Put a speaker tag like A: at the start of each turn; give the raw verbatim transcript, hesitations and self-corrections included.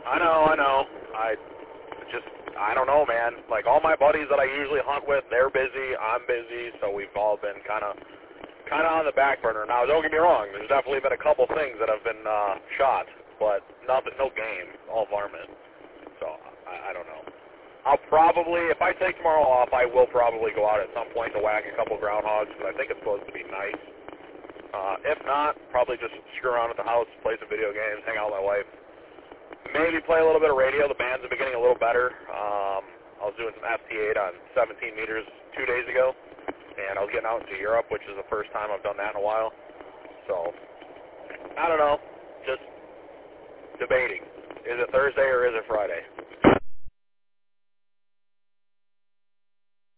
A: I know, I know. I just, I don't know, man. Like, all my buddies that I usually hunt with, they're busy, I'm busy, so we've all been kind of kind of on the back burner. Now, don't get me wrong, there's definitely been a couple things that have been uh, shot, but nothing, no game, all varmint. So, I, I don't know. I'll probably, if I take tomorrow off, I will probably go out at some point to whack a couple groundhogs, because I think it's supposed to be nice. Uh, if not, probably just screw around at the house, play some video games, hang out with my wife. Maybe play a little bit of radio. The bands have been getting a little better. Um, I was doing some F T eight on seventeen meters two days ago, and I was getting out into Europe, which is the first time I've done that in a while. So, I don't know. Just debating. Is it Thursday or is it Friday?